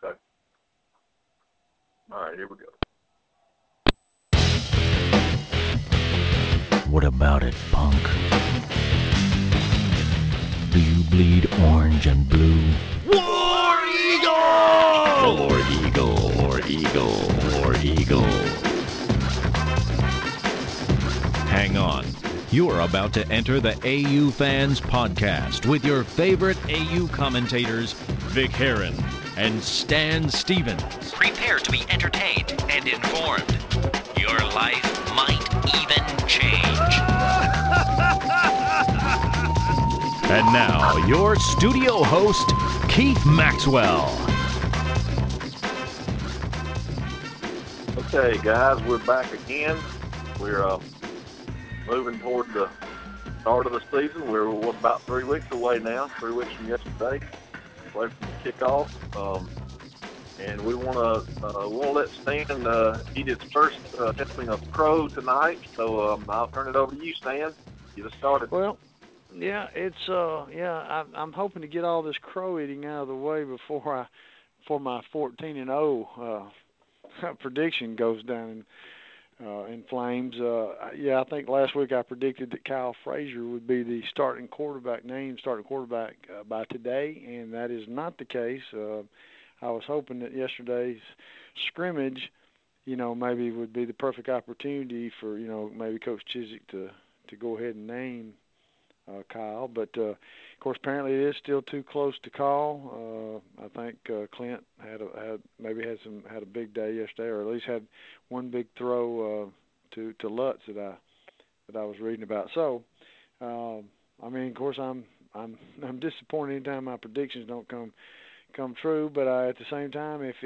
Okay. All right, here we go. What about it, punk? Do you bleed orange and blue? War Eagle! War Eagle, War Eagle, War Eagle. Hang on. You're about to enter the AU Fans Podcast with your favorite AU commentators, Vic Heron and Stan Stevens. Prepare to be entertained and informed. Your life might even change. And now, your studio host, Keith Maxwell. Okay, guys, we're back again. We're moving toward the start of the season. We're about 3 weeks away now, 3 weeks from yesterday, away from the kickoff. And we want to let Stan eat his first helping of crow tonight. So I'll turn it over to you, Stan. Get us started. Well, yeah, it's I'm hoping to get all this crow eating out of the way before my 14-0 prediction goes down in flames. I think last week I predicted that Kyle Frazier would be the starting quarterback by today, and that is not the case. I was hoping that yesterday's scrimmage, maybe would be the perfect opportunity for, maybe Coach Chizik to go ahead and name Kyle. But, of course, apparently it is still too close to call. I think Clint had a big day yesterday, or at least had one big throw to Lutz that I was reading about. So, of course, I'm disappointed anytime my predictions don't come true, but at the same time, if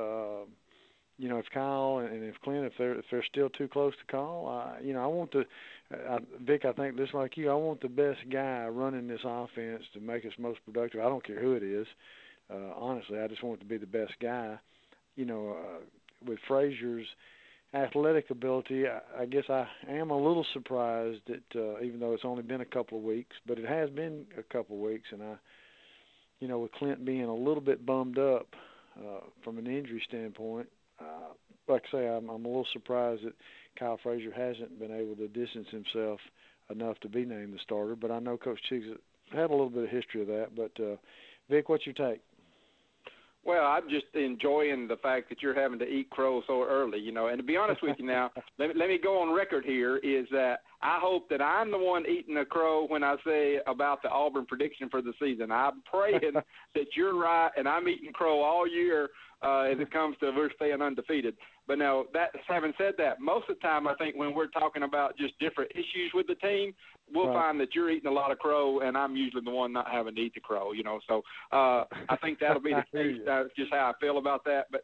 Kyle and if Clint, if they're still too close to call, I want Vic, I think just like you, I want the best guy running this offense to make us most productive. I don't care who it is. Honestly, I just want it to be the best guy. With Frazier's athletic ability, I guess I am a little surprised that even though it's only been a couple of weeks, but it has been a couple of weeks, and with Clint being a little bit bummed up from an injury standpoint, like I say, I'm a little surprised that Kyle Frazier hasn't been able to distance himself enough to be named the starter. But I know Coach Chizik had a little bit of history of that. But, Vic, what's your take? Well, I'm just enjoying the fact that you're having to eat crow so early, And to be honest with you now, let me go on record here, is that I hope that I'm the one eating a crow when I say about the Auburn prediction for the season. I'm praying that you're right, and I'm eating crow all year as it comes to we're staying undefeated. But now, having said that, most of the time I think when we're talking about just different issues with the team, we'll find that you're eating a lot of crow, and I'm usually the one not having to eat the crow, So I think that'll be the case. That's just how I feel about that. But,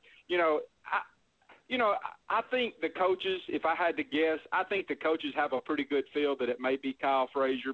I think the coaches, if I had to guess, I think the coaches have a pretty good feel that it may be Kyle Frazier.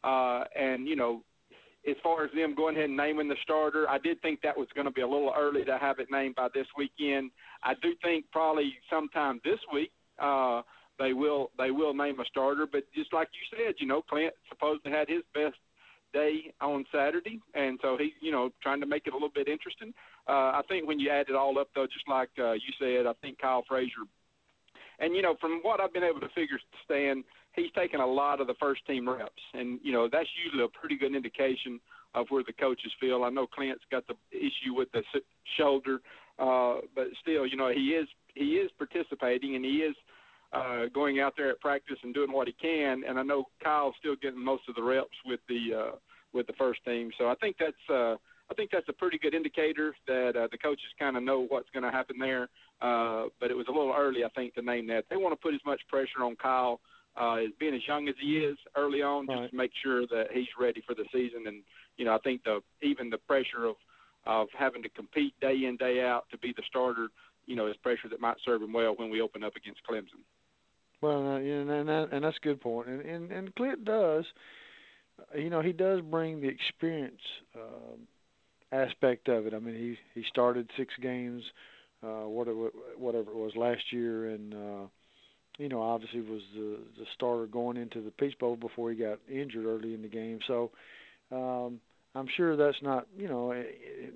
As far as them going ahead and naming the starter, I did think that was going to be a little early to have it named by this weekend. I do think probably sometime this week they will name a starter. But just like you said, Clint supposedly had his best day on Saturday, and so he's trying to make it a little bit interesting. I think when you add it all up, though, just like you said, I think Kyle Frazier. And, from what I've been able to figure, Stan, he's taken a lot of the first-team reps. And, that's usually a pretty good indication of where the coaches feel. I know Clint's got the issue with the shoulder, but still, he is participating, and he is going out there at practice and doing what he can. And I know Kyle's still getting most of the reps with the first team. So I think that's a pretty good indicator that the coaches kind of know what's going to happen there. But it was a little early, I think, to name that. They want to put as much pressure on Kyle as being as young as he is early on, just to make sure that he's ready for the season. And, I think even the pressure of having to compete day in, day out to be the starter, is pressure that might serve him well when we open up against Clemson. Well, and that's a good point. And Clint does, he does bring the experience aspect of it. I mean, he started 6 games, whatever it was last year, and obviously was the starter going into the Peach Bowl before he got injured early in the game. So I'm sure that's not,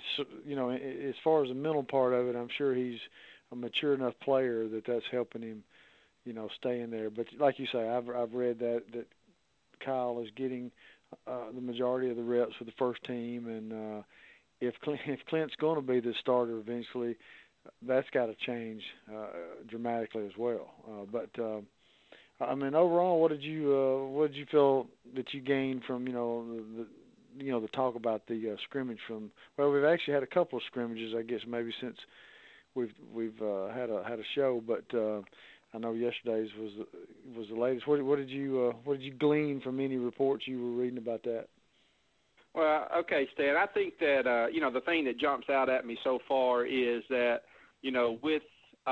you know, as far as the mental part of it, I'm sure he's a mature enough player that's helping him, you know, stay in there. But like you say, I've read that Kyle is getting the majority of the reps with the first team, and if Clint's going to be the starter eventually, that's got to change dramatically as well. But I mean, overall, what did you feel that you gained from the talk about the scrimmage from? Well, we've actually had a couple of scrimmages, I guess, maybe since we've had a show, but I know yesterday's was the latest. What did you glean from any reports you were reading about that? Well, okay, Stan, I think that, the thing that jumps out at me so far is that, with,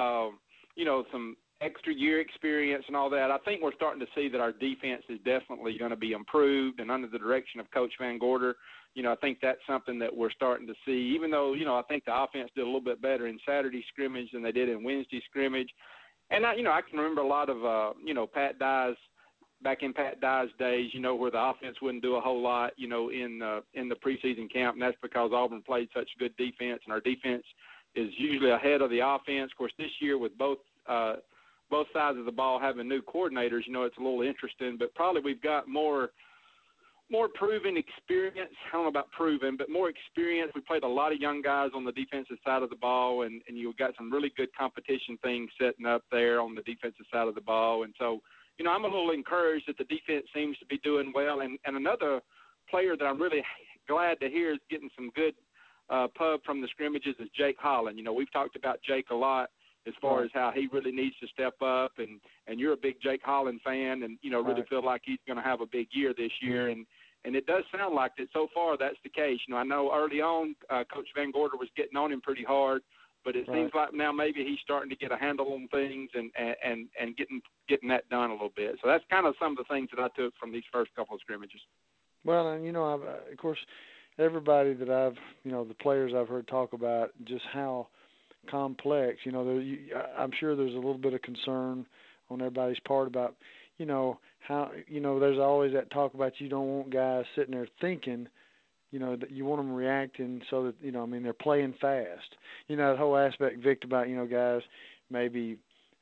some extra year experience and all that, I think we're starting to see that our defense is definitely going to be improved, and under the direction of Coach Van Gorder, I think that's something that we're starting to see, even though, I think the offense did a little bit better in Saturday scrimmage than they did in Wednesday scrimmage. And, I can remember a lot of, Pat Dye's, back in Pat Dye's days, where the offense wouldn't do a whole lot, in the preseason camp, and that's because Auburn played such good defense, and our defense is usually ahead of the offense. Of course, this year with both sides of the ball having new coordinators, it's a little interesting, but probably we've got more proven experience. I don't know about proven, but more experience. We played a lot of young guys on the defensive side of the ball, and you've got some really good competition things setting up there on the defensive side of the ball. And so, I'm a little encouraged that the defense seems to be doing well. And another player that I'm really glad to hear is getting some good pub from the scrimmages is Jake Holland. We've talked about Jake a lot as far as how he really needs to step up, and you're a big Jake Holland fan, and, really feel like he's going to have a big year this year. And it does sound like that so far that's the case. I know early on Coach Van Gorder was getting on him pretty hard, but it seems like now maybe he's starting to get a handle on things and getting that done a little bit. So that's kind of some of the things that I took from these first couple of scrimmages. Well, and, of course, everybody that the players I've heard talk about just how complex, I'm sure there's a little bit of concern on everybody's part about, how, there's always that talk about you don't want guys sitting there thinking, that you want them reacting so that, they're playing fast. That whole aspect, Vic, about, guys maybe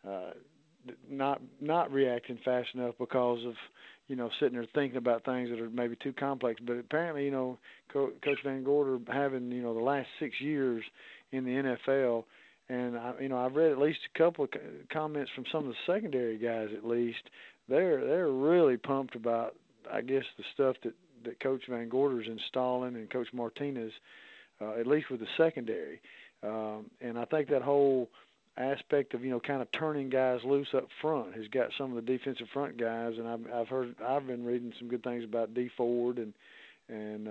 not reacting fast enough because of, sitting there thinking about things that are maybe too complex. But apparently, Coach Van Gorder having, the last 6 years in the NFL, and I've read at least a couple of comments from some of the secondary guys. At least they're really pumped about, I guess, the stuff that Coach Van Gorder's installing and Coach Martinez, at least with the secondary. And I think that whole aspect of kind of turning guys loose up front has got some of the defensive front guys, and I've been reading some good things about D Ford and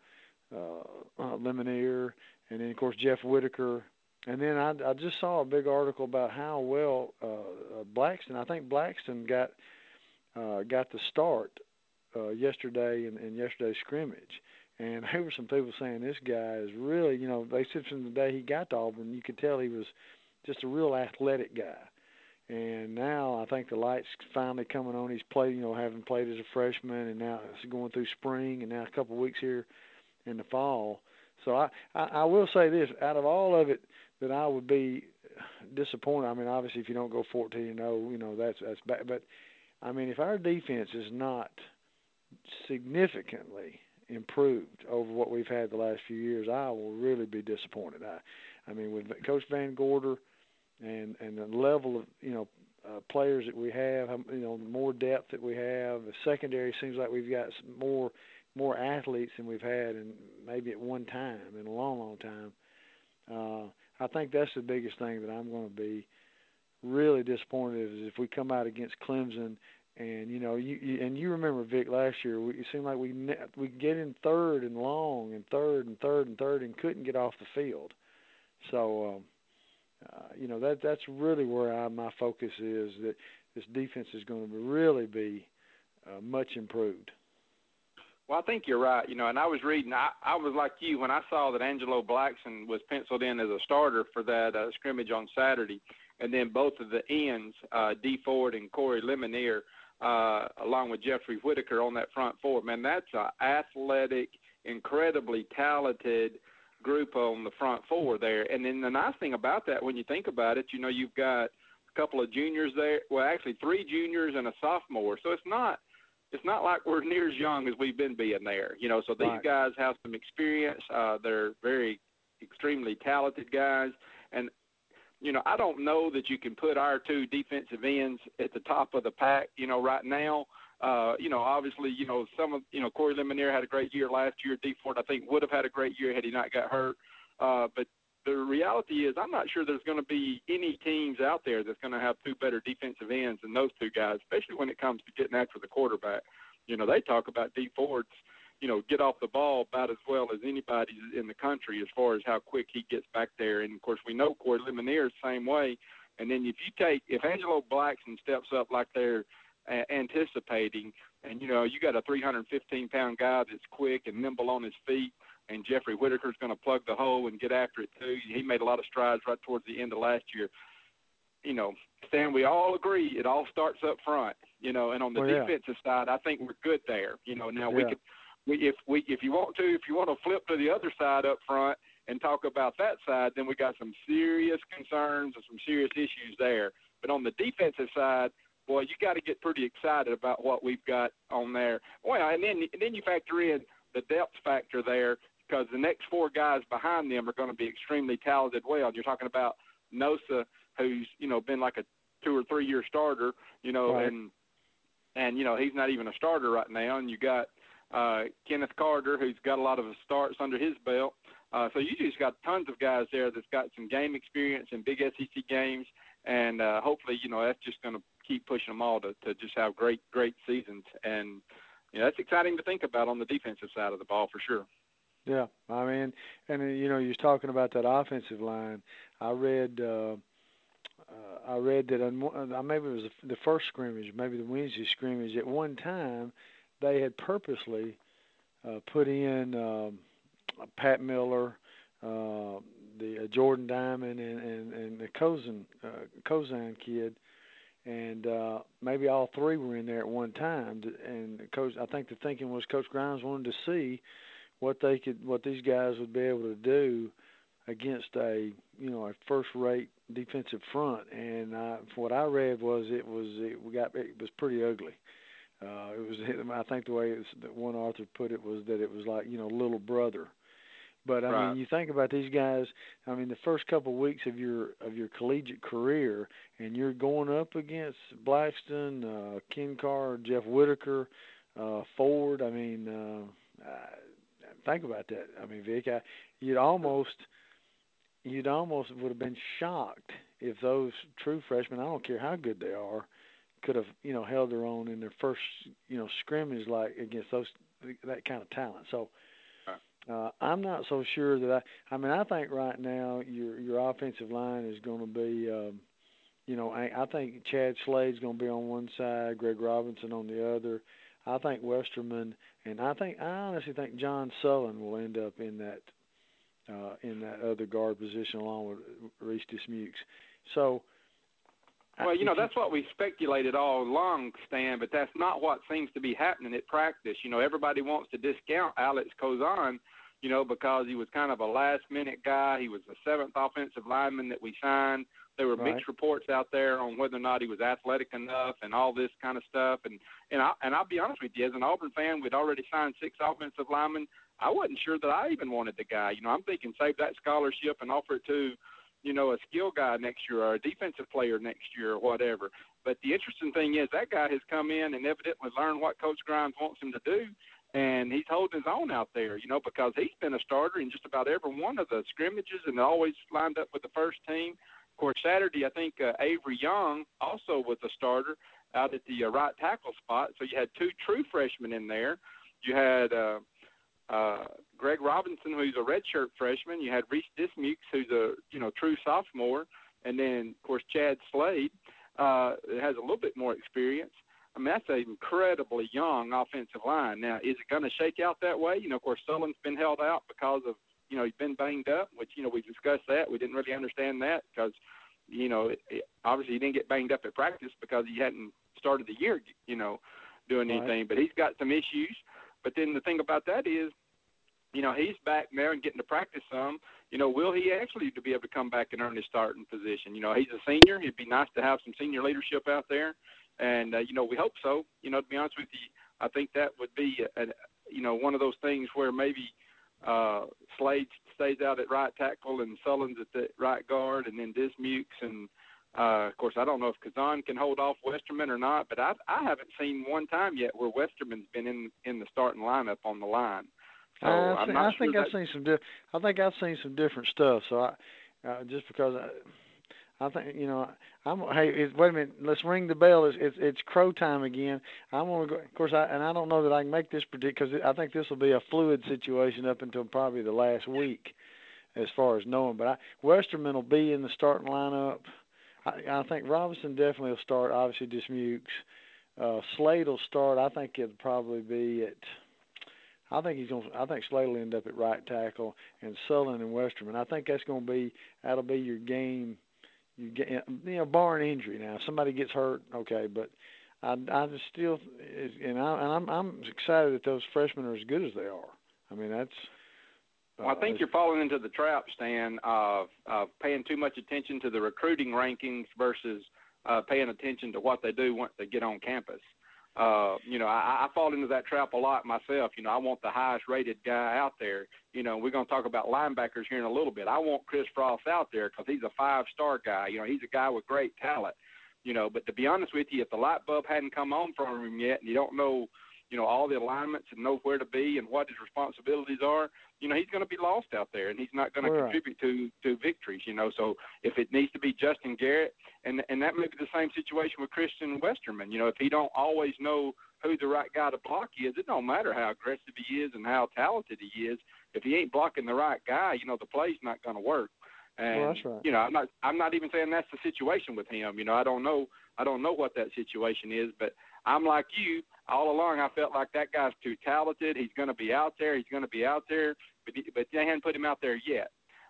Lemonier, and then of course Jeff Whitaker. And then I just saw a big article about how well Blackston. I think Blackston got the start yesterday in yesterday's scrimmage. And there were some people saying this guy is really, they said from the day he got to Auburn, you could tell he was just a real athletic guy. And now I think the light's finally coming on. He's played, having played as a freshman, and now it's going through spring, and now a couple of weeks here in the fall. So I will say this, out of all of it, that I would be disappointed. I mean, obviously, if you don't go 14-0, that's bad. But I mean, if our defense is not significantly improved over what we've had the last few years, I will really be disappointed. I mean, with Coach Van Gorder and the level of players that we have, the more depth that we have, the secondary seems like we've got more athletes than we've had in maybe at one time in a long, long time. I think that's the biggest thing that I'm going to be really disappointed is if we come out against Clemson and you remember, Vic, last year it seemed like we get in third and long and third and couldn't get off the field. So that's really where my focus is, that this defense is going to really be much improved. Well, I think you're right, and I was reading, I was like you when I saw that Angelo Blackson was penciled in as a starter for that scrimmage on Saturday, and then both of the ends, D Ford and Corey Lemonier, along with Jeffrey Whitaker on that front four. Man, that's an athletic, incredibly talented group on the front four there. And then the nice thing about that, when you think about it, you've got a couple of juniors there. Well, actually 3 juniors and a sophomore. So it's not like we're near as young as we've been being there. So these Right. guys have some experience. They're very extremely talented guys. And, I don't know that you can put our 2 defensive ends at the top of the pack, right now. Obviously, some of, Corey Lemonnier had a great year last year. D Ford, I think, would have had a great year had he not got hurt. But the reality is I'm not sure there's going to be any teams out there that's going to have 2 better defensive ends than those 2 guys, especially when it comes to getting after the quarterback. They talk about D Ford's, get off the ball about as well as anybody in the country as far as how quick he gets back there. And, of course, we know Corey Lemonnier is the same way. And then if Angelo Blackson steps up like they're anticipating, and you got a 315-pound guy that's quick and nimble on his feet, and Jeffrey Whitaker's going to plug the hole and get after it too. He made a lot of strides right towards the end of last year. Stan, we all agree it all starts up front. And on the defensive side, I think we're good there. Now if you want to flip to the other side up front and talk about that side, then we got some serious concerns and some serious issues there. But on the defensive side, boy, you got to get pretty excited about what we've got on there. Well, and then you factor in the depth factor there, because the next 4 guys behind them are going to be extremely talented. Well, you're talking about Nosa, who's been like a 2 or 3 year starter, right. and he's not even a starter right now. And you got Kenneth Carter, who's got a lot of starts under his belt. So you just got tons of guys there that's got some game experience in big SEC games, and hopefully, that's just going to keep pushing them all to just have great seasons. And that's exciting to think about on the defensive side of the ball for sure. Yeah, I mean, and you was talking about that offensive line. I read that maybe it was the first scrimmage, maybe the Wednesday scrimmage. At one time, they had purposely put in Pat Miller, the Jordan Diamond, and the Kozan kid. And maybe all 3 were in there at one time. And I think the thinking was Coach Grimes wanted to see what these guys would be able to do against a first-rate defensive front. And what I read was it was pretty ugly. I think the way that one author put it was that it was like little brother. But I mean, you think about these guys. I mean, the first couple of weeks of your collegiate career, and you're going up against Blackston, Ken Carr, Jeff Whitaker, Ford. I mean, think about that. I mean, Vic, you'd almost would have been shocked if those true freshmen, I don't care how good they are, could have held their own in their first scrimmage like against that kind of talent. So. I'm not so sure that I think right now your offensive line is going to be, I think Chad Slade's going to be on one side, Greg Robinson on the other. I think Westerman, and I honestly think John Sullen will end up in that other guard position along with Reese Dismukes. So. Well, that's what we speculated all along, Stan, but that's not what seems to be happening at practice. Everybody wants to discount Alex Kozan, because he was kind of a last-minute guy. He was the 7th offensive lineman that we signed. There were mixed reports out there on whether or not he was athletic enough and all this kind of stuff. And I'll be honest with you, as an Auburn fan, we'd already signed 6 offensive linemen. I wasn't sure that I even wanted the guy. I'm thinking save that scholarship and offer it to a skill guy next year or a defensive player next year or whatever. But the interesting thing is that guy has come in and evidently learned what Coach Grimes wants him to do, and he's holding his own out there, because he's been a starter in just about every one of the scrimmages and always lined up with the first team. Of course, Saturday, I think Avery Young also was a starter out at the right tackle spot. So you had 2 true freshmen in there. You had Greg Robinson, who's a redshirt freshman. You had Reese Dismukes, who's a true sophomore, and then of course Chad Slade has a little bit more experience. I mean, that's an incredibly young offensive line. Now, is it going to shake out that way? Of course, Sullen's been held out because of he's been banged up, which we discussed that. We didn't really understand that because obviously he didn't get banged up at practice because he hadn't started the year doing anything. But he's got some issues. But then the thing about that is, he's back now and getting to practice some. Will he actually to be able to come back and earn his starting position? He's a senior. It'd be nice to have some senior leadership out there, and we hope so. To be honest with you, I think that would be one of those things where maybe Slade stays out at right tackle and Sullins at the right guard, and then Dismukes and of course, I don't know if Kazan can hold off Westerman or not, but I haven't seen one time yet where Westerman's been in the starting lineup on the line. So I think I've seen some different stuff. So just because I think wait a minute, let's ring the bell. It's Crow time again. I want to go. Of course, I don't know that I can make this predict because I think this will be a fluid situation up until probably the last week, as far as knowing. But Westerman will be in the starting lineup. I think Robinson definitely will start. Obviously, Dismukes. Slade will start. I think it'll probably be at. I think Slade will end up at right tackle, and Sullivan and Westerman. I think that'll be your game. Barring injury. Now, if somebody gets hurt, okay, but I just still, I'm excited that those freshmen are as good as they are. I mean, that's. Well, I think you're falling into the trap, Stan, of paying too much attention to the recruiting rankings versus paying attention to what they do once they get on campus. I fall into that trap a lot myself. I want the highest-rated guy out there. We're going to talk about linebackers here in a little bit. I want Chris Frost out there because he's a 5-star guy. He's a guy with great talent. But to be honest with you, if the light bulb hadn't come on for him yet and you don't know, all the alignments and know where to be and what his responsibilities are, he's going to be lost out there, and he's not going to contribute to victories, So if it needs to be Justin Garrett, and that may be the same situation with Christian Westerman, if he don't always know who the right guy to block is, it don't matter how aggressive he is and how talented he is. If he ain't blocking the right guy, the play's not going to work. And that's right. I'm not even saying that's the situation with him. I don't know what that situation is, but I'm like you. All along, I felt like that guy's too talented. He's going to be out there. But they hadn't put him out there yet.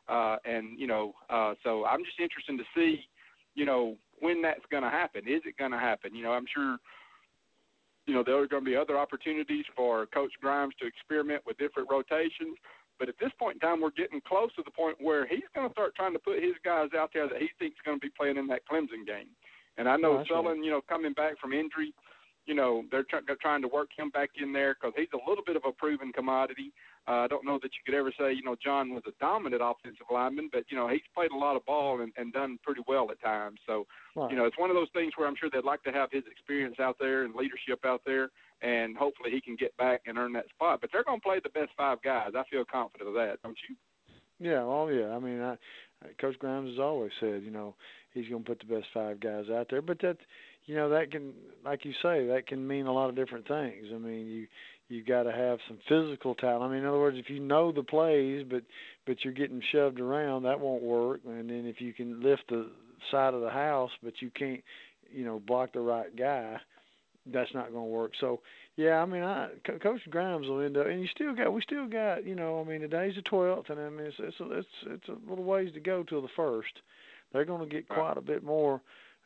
So I'm just interested to see, when that's going to happen. Is it going to happen? I'm sure, there are going to be other opportunities for Coach Grimes to experiment with different rotations. But at this point in time, we're getting close to the point where he's going to start trying to put his guys out there that he thinks is going to be playing in that Clemson game. And I know Sullivan, coming back from injury, they're trying to work him back in there because he's a little bit of a proven commodity. I don't know that you could ever say, John was a dominant offensive lineman, but, he's played a lot of ball and done pretty well at times. So, it's one of those things where I'm sure they'd like to have his experience out there and leadership out there, and hopefully he can get back and earn that spot. But they're going to play the best 5 guys. I feel confident of that, don't you? Yeah, I mean, Coach Grimes has always said, he's going to put the best 5 guys out there. But that, that can, like you say, that can mean a lot of different things. I mean, you got to have some physical talent. I mean, in other words, if you know the plays, but you're getting shoved around, that won't work. And then if you can lift the side of the house, but you can't, block the right guy, that's not going to work. So, yeah, I mean, Coach Grimes will end up, and we still got, I mean, today's the 12th, and I mean, it's a little ways to go till the 1st. They're going to get quite a bit more,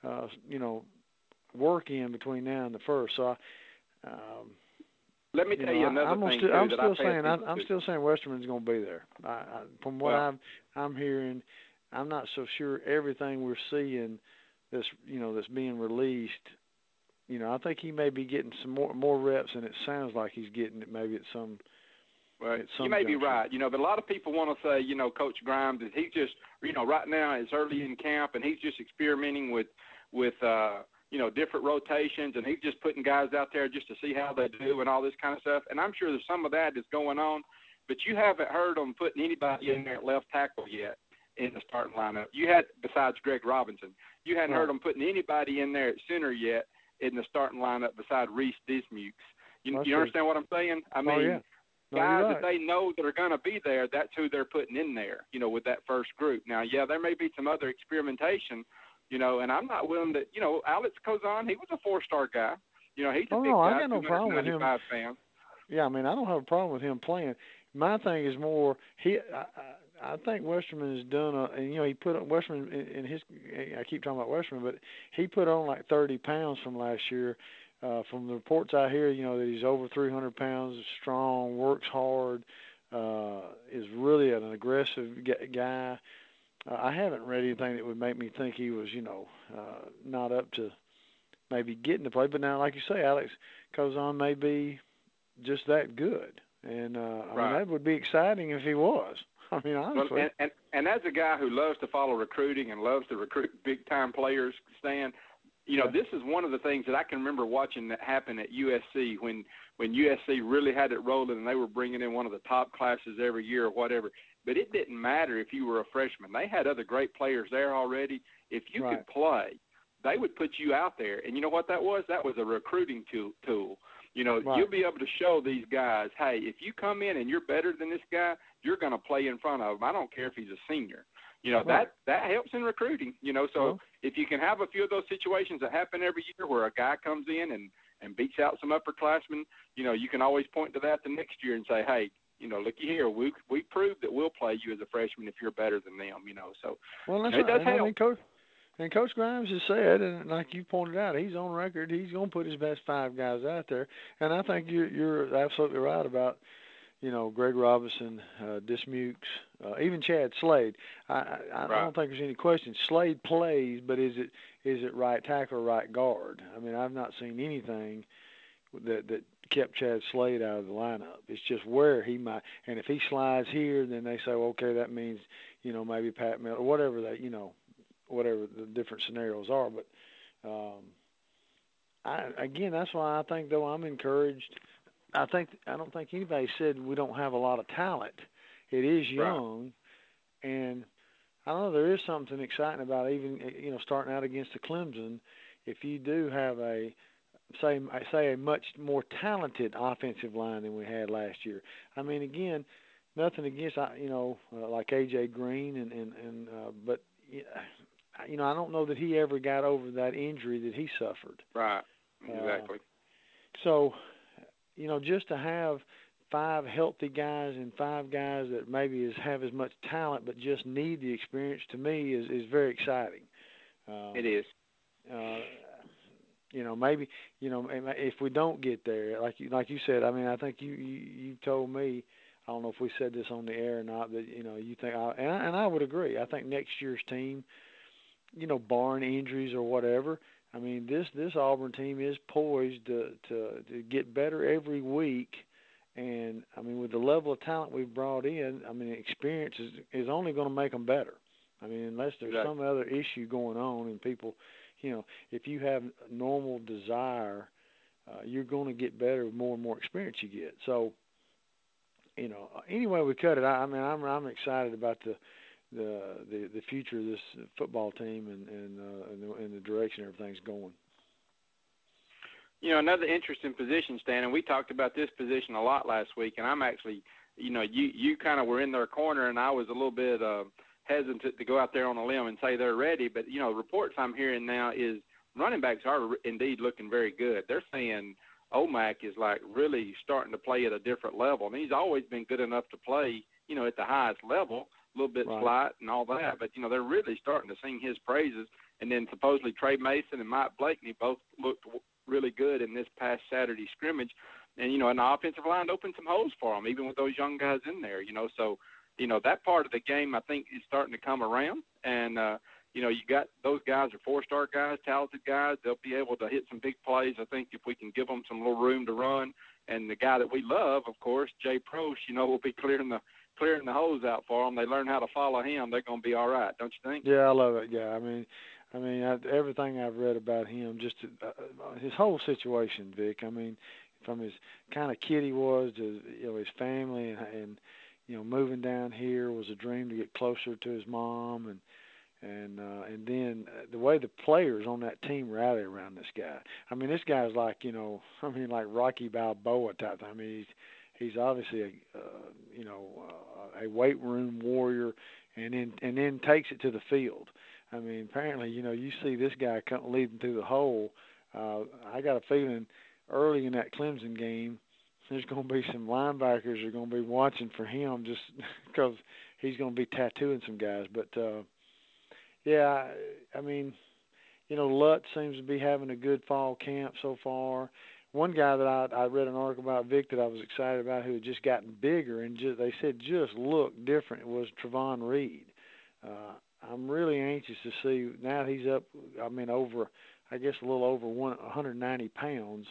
work in between now and the 1st. So, let me tell you another thing. I'm still saying Westerman's going to be there. From what I'm hearing, I'm not so sure everything we're seeing that's being released. I think he may be getting some more reps, and it sounds like he's getting it maybe at some. Well, you may be right, but a lot of people want to say, Coach Grimes, is he just, right now it's early in camp, and he's just experimenting with different rotations, and he's just putting guys out there just to see how they do and all this kind of stuff. And I'm sure there's some of that is going on, but you haven't heard them putting anybody in there at left tackle yet in the starting lineup. You had, besides Greg Robinson, you hadn't heard them putting anybody in there at center yet in the starting lineup besides Reese Dismukes. You understand what I'm saying? I mean, guys that they know that are going to be there, that's who they're putting in there, with that first group. Now, there may be some other experimentation, and I'm not willing to, Alex Kozan, he was a 4-star guy. He's a big guy, I got no problem with him. Fan. Yeah, I mean, I don't have a problem with him playing. My thing is more, I think Westerman has done he put on Westerman in his. I keep talking about Westerman, but he put on like 30 pounds from last year. From the reports I hear, that he's over 300 pounds, strong, works hard. is really an aggressive guy. I haven't read anything that would make me think he was, not up to maybe getting to play. But now, like you say, Alex Cozon may be just that good. And, I mean, that would be exciting if he was. I mean, honestly. Well, and as a guy who loves to follow recruiting and loves to recruit big-time players, Stan, this is one of the things that I can remember watching that happen at USC when USC really had it rolling and they were bringing in one of the top classes every year or whatever. But it didn't matter if you were a freshman. They had other great players there already. If you could play, they would put you out there. And you know what that was? That was a recruiting tool. You'll be able to show these guys, hey, if you come in and you're better than this guy, you're going to play in front of him. I don't care if he's a senior. That helps in recruiting, So if you can have a few of those situations that happen every year where a guy comes in and beats out some upperclassmen, you can always point to that the next year and say, hey, looky here, we proved that we'll play you as a freshman if you're better than them, So that's it does help. Coach Grimes has said, and like you pointed out, he's on record. He's going to put his best 5 guys out there, and I think you're absolutely right about, Greg Robinson, Dismukes, even Chad Slade. I don't think there's any question. Slade plays, but is it right tackle or right guard? I mean, I've not seen anything that kept Chad Slade out of the lineup. It's just where he might, and if he slides here, then they say, well, okay, that means, maybe Pat Miller or whatever that, whatever the different scenarios are. But that's why I think, though, I'm encouraged. I don't think anybody said we don't have a lot of talent. It is young, and I don't know, there is something exciting about even starting out against the Clemson. If you do have a much more talented offensive line than we had last year. I mean, again, nothing against like AJ Green but I don't know that he ever got over that injury that he suffered. Right. Exactly. So, just to have 5 healthy guys and 5 guys that maybe have as much talent but just need the experience, to me is very exciting. It is. Maybe if we don't get there, like you said, I mean, I think you told me, I don't know if we said this on the air or not, but you think, and I would agree. I think next year's team, barring injuries or whatever, I mean, this Auburn team is poised to get better every week. And, I mean, with the level of talent we've brought in, I mean, experience is only going to make them better. I mean, unless there's some other issue going on and people, if you have normal desire, you're going to get better with more and more experience you get. So, anyway we cut it, I mean, I'm excited about the future of this football team and the direction everything's going. Another interesting position, Stan, and we talked about this position a lot last week, and I'm actually, you kind of were in their corner, and I was a little bit hesitant to go out there on a limb and say they're ready. But, reports I'm hearing now is running backs are indeed looking very good. They're saying Omac is like really starting to play at a different level, and he's always been good enough to play, at the highest level, a little bit slight and all that. But, they're really starting to sing his praises. And then supposedly Trey Mason and Mike Blakeney both looked really good in this past Saturday scrimmage. And, and the offensive line opened some holes for them, even with those young guys in there, So, that part of the game I think is starting to come around. And, you got those guys are 4-star guys, talented guys. They'll be able to hit some big plays, I think, if we can give them some little room to run. And the guy that we love, of course, Jay Prosch, will be clearing the hose out for them. They learn how to follow him, they're going to be all right, don't you think? Yeah, I love it. Yeah, I mean, everything I've read about him, just his whole situation, Vic. I mean, from his kind of kid he was to his family and moving down here was a dream to get closer to his mom and then the way the players on that team rally around this guy. I mean, this guy's like like Rocky Balboa type. I mean, he's obviously a weight room warrior, and then takes it to the field. I mean, apparently, you see this guy come leading through the hole. I got a feeling early in that Clemson game, there's going to be some linebackers that are going to be watching for him just because he's going to be tattooing some guys. But, yeah, I mean, Lutz seems to be having a good fall camp so far. one guy that I read an article about, Vic, that I was excited about, who had just gotten bigger and they said just looked different, was Trevon Reed. I'm really anxious to see. Now he's up, over, I guess, a little over 190 pounds.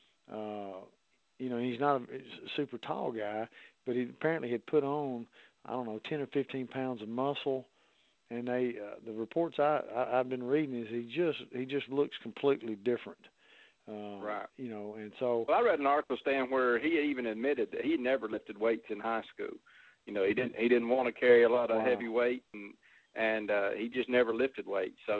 He's not a super tall guy, but he apparently had put on, 10 or 15 pounds of muscle. And the reports I've been reading is he just looks completely different. Right. And so. Well, I read an article, Stan, where he even admitted that he never lifted weights in high school. He didn't want to carry a lot of heavy weight, and he just never lifted weights. So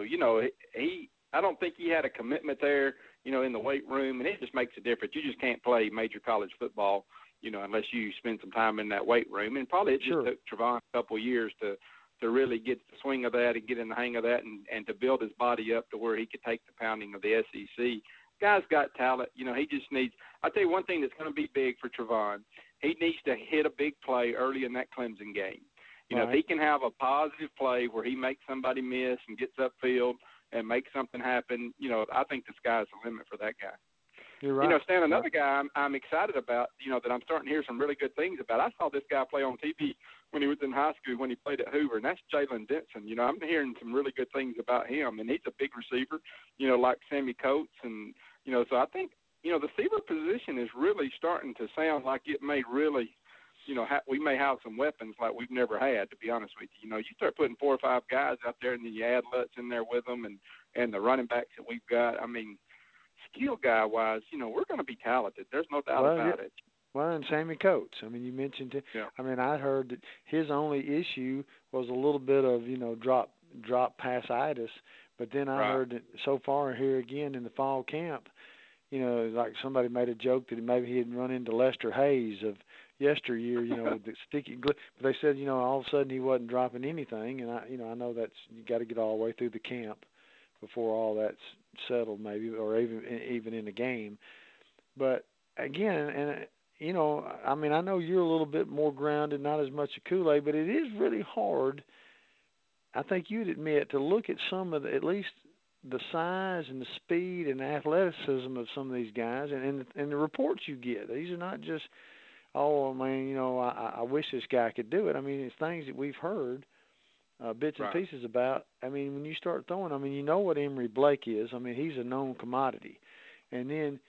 I don't think he had a commitment there, in the weight room, and it just makes a difference. You just can't play major college football, unless you spend some time in that weight room. And probably it just took Trevon a couple of years to really get the swing of that and get in the hang of that, and to build his body up to where he could take the pounding of the SEC. Guy's got talent. He just needs – I'll tell you one thing that's going to be big for Trevon. He needs to hit a big play early in that Clemson game. If he can have a positive play where he makes somebody miss and gets upfield and makes something happen, I think the sky's the limit for that guy. You're right. Stan, another guy I'm excited about, that I'm starting to hear some really good things about. I saw this guy play on TV when he was in high school, when he played at Hoover, and that's Jalen Denson. I'm hearing some really good things about him, and he's a big receiver, like Sammy Coates. And, so I think, the receiver position is really starting to sound like it may really, we may have some weapons like we've never had, to be honest with you. You start putting 4 or 5 guys out there, and then you add Lutz in there with them, and the running backs that we've got. Skill guy-wise, we're going to be talented. There's no doubt about it. Well, and Sammy Coates. You mentioned it. Yeah. I heard that his only issue was a little bit of, drop pass-itis. But then I heard that so far here again in the fall camp, like somebody made a joke that maybe he had run into Lester Hayes of yesteryear, with the sticky glue. But they said, all of a sudden he wasn't dropping anything. And I know that's, you got to get all the way through the camp before all that's settled, maybe, or even in the game. But again, and I know you're a little bit more grounded, not as much a Kool-Aid, but it is really hard, I think you'd admit, to look at some of at least the size and the speed and the athleticism of some of these guys, and the reports you get. These are not just, oh man, I wish this guy could do it. It's things that we've heard. Bits and pieces about. When you start throwing, what Emory Blake is. He's a known commodity. And then,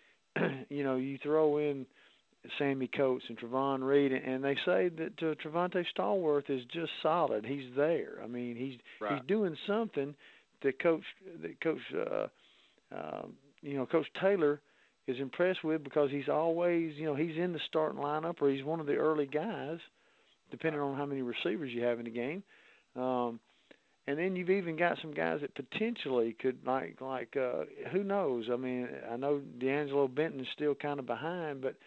you throw in Sammy Coates and Trevon Reed, and they say that Trevante Stallworth is just solid. He's there. He's doing something that Coach Taylor is impressed with, because he's always, he's in the starting lineup, or he's one of the early guys, depending on how many receivers you have in the game. And then you've even got some guys that potentially could, like who knows? I know D'Angelo Benton is still kind of behind, but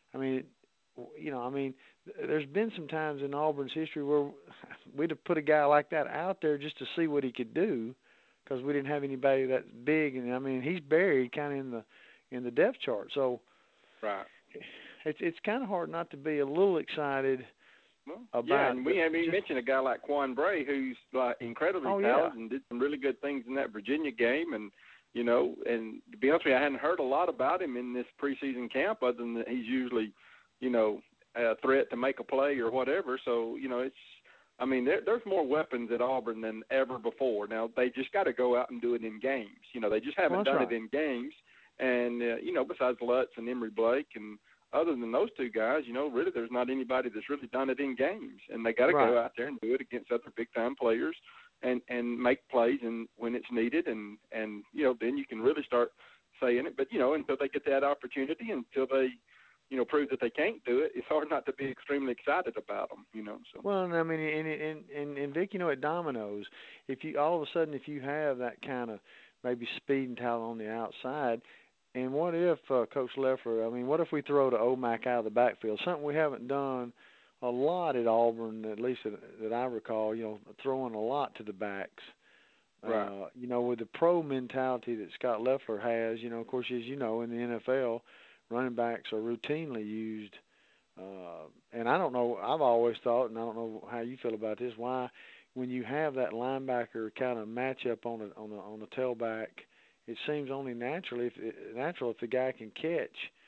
there's been some times in Auburn's history where we'd have put a guy like that out there just to see what he could do, because we didn't have anybody that big, and he's buried kind of in the depth chart. So, it's kind of hard not to be a little excited. And we haven't even mentioned a guy like Quan Bray, who's incredibly talented and did some really good things in that Virginia game. And, and to be honest with you, I hadn't heard a lot about him in this preseason camp, other than that he's usually, a threat to make a play or whatever. So, there's more weapons at Auburn than ever before. Now, they just got to go out and do it in games. They just haven't done it in games. And, besides Lutz and Emory Blake, and other than those two guys, really there's not anybody that's really done it in games. And they got to go out there and do it against other big-time players and make plays when it's needed. And then you can really start saying it. But, until they get that opportunity, until they, prove that they can't do it, it's hard not to be extremely excited about them, So. Well, and Vic, at Domino's, if you all of a sudden, if you have that kind of maybe speed and talent on the outside, and what if Coach Leffler, what if we throw to Omac out of the backfield? Something we haven't done a lot at Auburn, at least that I recall, throwing a lot to the backs. With the pro mentality that Scott Leffler has, of course, as you know, in the NFL, running backs are routinely used. And I don't know, I've always thought, and I don't know how you feel about this, why when you have that linebacker kind of matchup on a tailback, it seems only natural if the guy can catch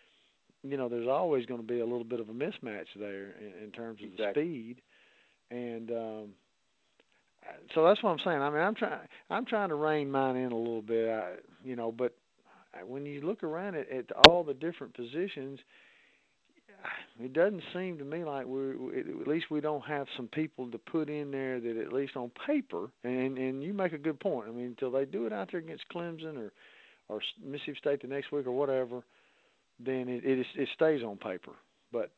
there's always going to be a little bit of a mismatch there in terms of the speed, and so that's what I'm saying. I mean, I'm trying to rein mine in a little bit, but when you look around at all the different positions, it doesn't seem to me like at least we don't have some people to put in there that at least on paper, and you make a good point. I mean, until they do it out there against Clemson or Mississippi State the next week or whatever, then it stays on paper. But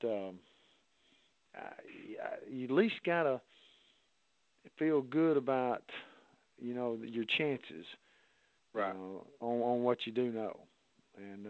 you at least got to feel good about, your chances, right, on what you do know. And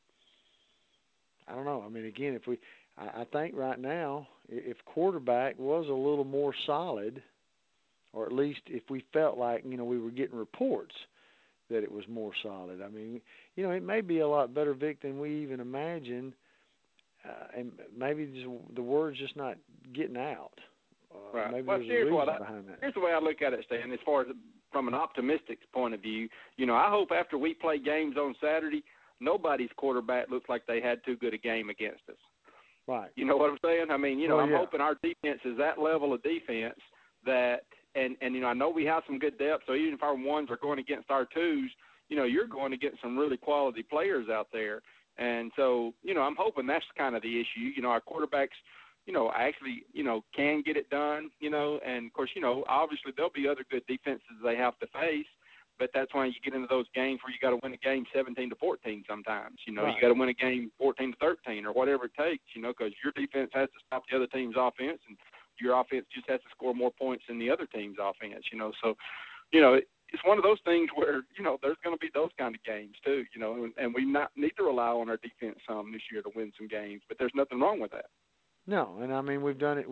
I don't know. I mean, again, I think right now, if quarterback was a little more solid, or at least if we felt like, we were getting reports that it was more solid. I mean, it may be a lot better, Vic, than we even imagined, and maybe the word's just not getting out. Right. Maybe Well, there's a reason behind that. Here's the way I look at it, Stan, as far as from an optimistic point of view. I hope after we play games on Saturday, nobody's quarterback looks like they had too good a game against us. Right. You know what I'm saying? I mean, I'm hoping our defense is that level of defense that, and I know we have some good depth, so even if our ones are going against our twos, you're going to get some really quality players out there. And so, I'm hoping that's kind of the issue. Our quarterbacks, actually, can get it done, and, of course, obviously there'll be other good defenses they have to face, but that's why you get into those games where you got to win a game 17-14 sometimes. Right. You got to win a game 14-13 or whatever it takes, because your defense has to stop the other team's offense, and your offense just has to score more points than the other team's offense, So, it's one of those things where, there's going to be those kind of games too, and we need to rely on our defense some this year to win some games, but there's nothing wrong with that. No, and I mean we've done it,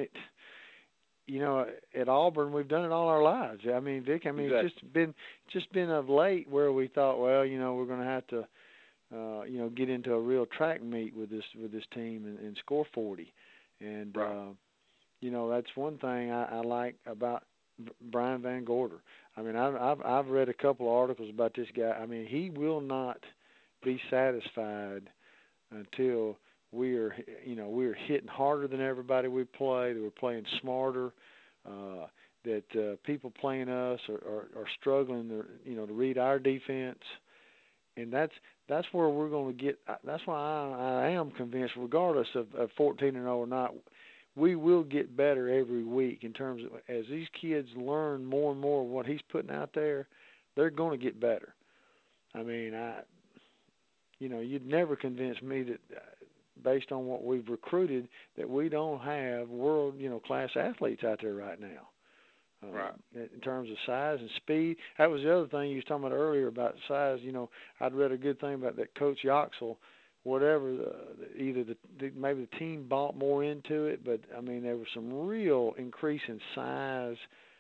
at Auburn. We've done it all our lives. I mean, Vic. I mean, exactly. It's just been of late where we thought, well, we're going to have to, get into a real track meet with this team and score 40, and right. That's one thing I like about Brian Van Gorder. I mean, I've read a couple of articles about this guy. I mean, he will not be satisfied until we're hitting harder than everybody we play, that we're playing smarter, that people playing us are struggling to read our defense, and that's where we're going to get. That's why I am convinced, regardless of 14-0 or not, we will get better every week in terms of as these kids learn more and more of what he's putting out there, they're going to get better. I mean, you'd never convince me that. Based on what we've recruited, that we don't have world, class athletes out there right now. Right. In terms of size and speed. That was the other thing you was talking about earlier about size. I'd read a good thing about that Coach Yoxel, whatever, maybe the team bought more into it, but, I mean, there was some real increase in size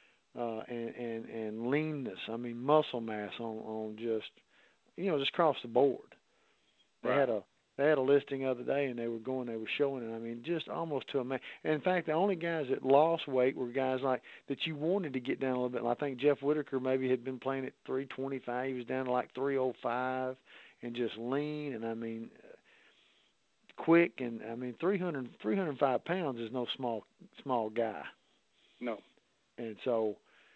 and leanness. I mean, muscle mass on just across the board. Right. They had a listing the other day, and they were showing it. I mean, just almost to a man. And in fact, the only guys that lost weight were guys like that you wanted to get down a little bit. And I think Jeff Whitaker maybe had been playing at 325. He was down to like 305 and just lean. And, I mean, quick. And, I mean, 305 pounds is no small guy. No. And so,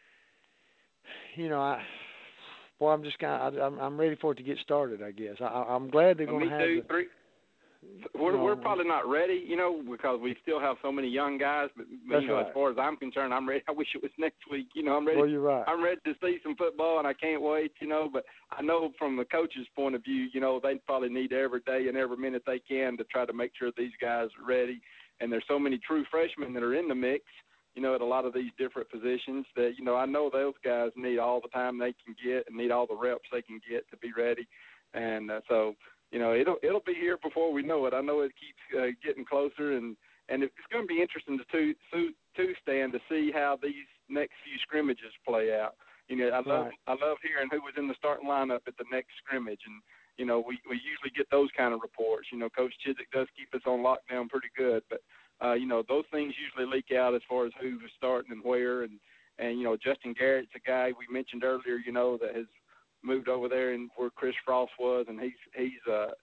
I'm ready for it to get started, I guess. I'm glad they're going to have We're probably not ready, because we still have so many young guys. But right. As far as I'm concerned, I'm ready. I wish it was next week. I'm ready. Well, you're right. I'm ready to see some football, and I can't wait. But I know from the coach's point of view, they probably need every day and every minute they can to try to make sure these guys are ready. And there's so many true freshmen that are in the mix. At a lot of these different positions that, I know those guys need all the time they can get and need all the reps they can get to be ready. And so, it'll be here before we know it. I know it keeps getting closer, and it's going to be interesting to Stan, to see how these next few scrimmages play out. I love hearing who was in the starting lineup at the next scrimmage, and we usually get those kind of reports. Coach Chizik does keep us on lockdown pretty good, but those things usually leak out as far as who was starting and where, and Justin Garrett's a guy we mentioned earlier, that has moved over there and where Chris Frost was, and he's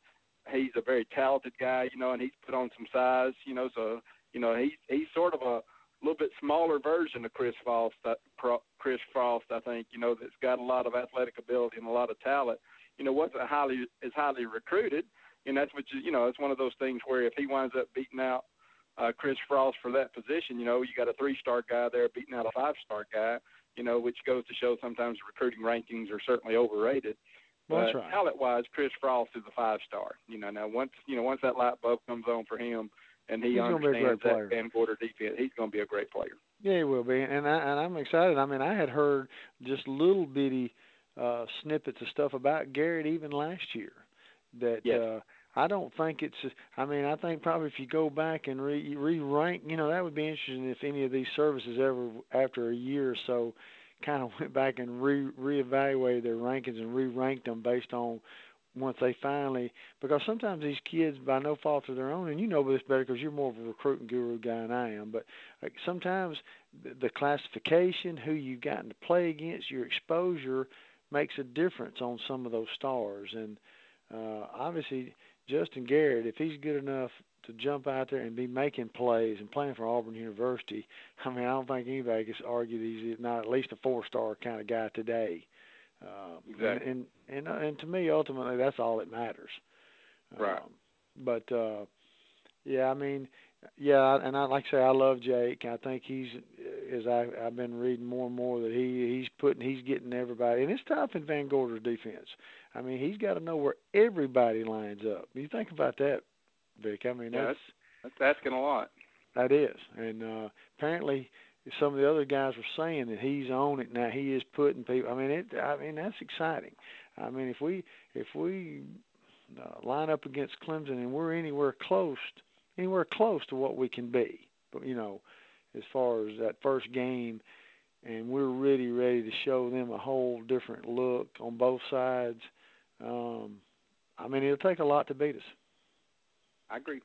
he's a very talented guy, and he's put on some size, so he's sort of a little bit smaller version of Chris Frost, I think, that's got a lot of athletic ability and a lot of talent. Wasn't as highly recruited, and that's it's one of those things where if he winds up beating out Chris Frost for that position, you got a 3-star guy there beating out a 5-star guy, which goes to show sometimes recruiting rankings are certainly overrated. Well, but that's right. Talent-wise, Chris Frost is a 5-star. Now once that light bulb comes on for him and he understands that Van Gorder defense, he's going to be a great player. Yeah, he will be, and I'm excited. I mean, I had heard just little bitty snippets of stuff about Garrett even last year. That yes. I don't think it's. I mean, I think probably if you go back and re-rank, that would be interesting if any of these services ever, after a year or so, kind of went back and reevaluated their rankings and re-ranked them based on once they finally, because sometimes these kids, by no fault of their own, and you know this better because you're more of a recruiting guru guy than I am, but like sometimes the classification, who you've gotten to play against, your exposure makes a difference on some of those stars. And obviously Justin Garrett, if he's good enough to jump out there and be making plays and playing for Auburn University, I mean, I don't think anybody can argue that he's not at least a 4-star kind of guy today. Exactly. And to me, ultimately, that's all that matters. Right. But yeah, I mean, yeah, and I like I say, I love Jake. I think he's, as I've been reading more and more, that he's getting everybody, and it's tough in Van Gorder's defense. I mean, he's got to know where everybody lines up. You think about that, Vic. I mean, that's asking a lot. That is, and apparently some of the other guys were saying that he's on it now. He is putting people. I mean, that's exciting. I mean, if we line up against Clemson and we're anywhere close to what we can be, but as far as that first game, and we're really ready to show them a whole different look on both sides. I mean, it'll take a lot to beat us. I agree.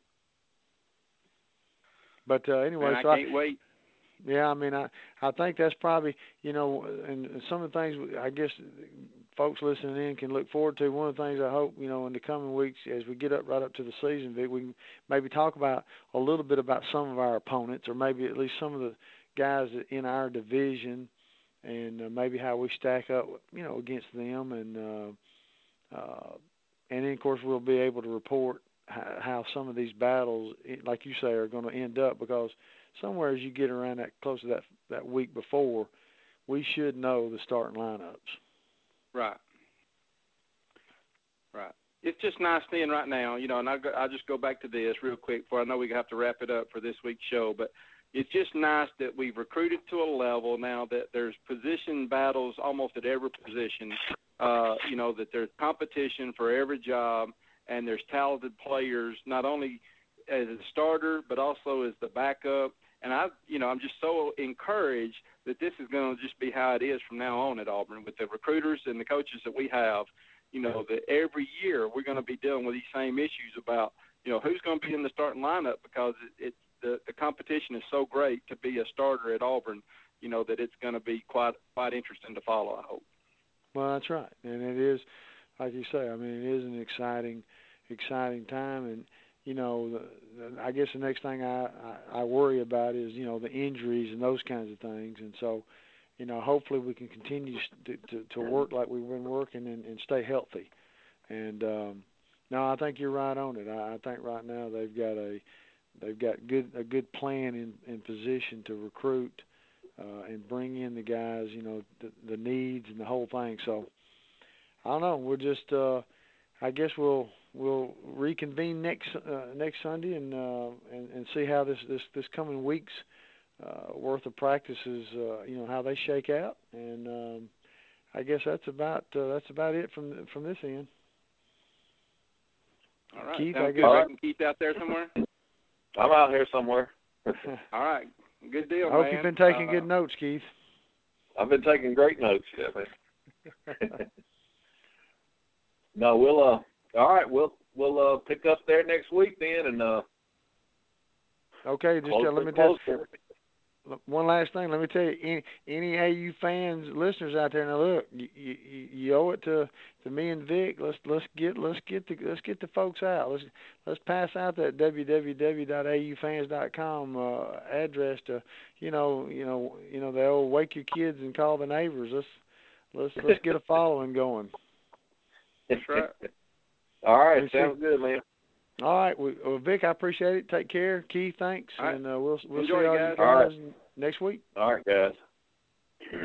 But anyway, I can't wait. Yeah, I mean, I think that's probably, and some of the things I guess folks listening in can look forward to. One of the things I hope, in the coming weeks as we get right up to the season, Vic, we can maybe talk about a little bit about some of our opponents, or maybe at least some of the guys in our division, and maybe how we stack up, against them, and then of course we'll be able to report how some of these battles, like you say, are going to end up, because somewhere as you get around that close to that week before, we should know the starting lineups. Right. It's just nice seeing right now, and I'll just go back to this real quick before I know we have to wrap it up for this week's show, but it's just nice that we've recruited to a level now that there's position battles almost at every position, that there's competition for every job, and there's talented players, not only as a starter, but also as the backup. And I'm just so encouraged that this is going to just be how it is from now on at Auburn with the recruiters and the coaches that we have, that every year we're going to be dealing with these same issues about, who's going to be in the starting lineup, because the competition is so great to be a starter at Auburn, that it's going to be quite interesting to follow, I hope. Well, that's right. And it is, like you say, I mean, it is an exciting time. And, I guess the next thing I worry about is, the injuries and those kinds of things. And so, hopefully we can continue to work like we've been working and stay healthy. And, no, I think you're right on it. I think right now they've got a good plan in position to recruit and bring in the guys, the needs and the whole thing. So I don't know. We'll just I guess we'll reconvene next Sunday and see how this coming week's worth of practices, how they shake out. And I guess that's about it from this end. All right. Keith, Sounds I good. guess. Keith out there somewhere? I'm out here somewhere. All right. Good deal, I hope man. you've been taking good notes, Keith. I've been taking great notes, yeah, man. No, we'll all right, we'll pick up there next week then, and okay, just one last thing. Let me tell you, any AU fans, listeners out there, now look, you owe it to me and Vic. Let's get the folks out. Let's pass out that www.aufans.com address to the old wake your kids and call the neighbors. Let's get a following going. That's right. All right, sounds good, man. All right, well, Vic, I appreciate it. Take care. Keith, thanks, right. And we'll see Enjoy, you guys. guys next week. All right, guys.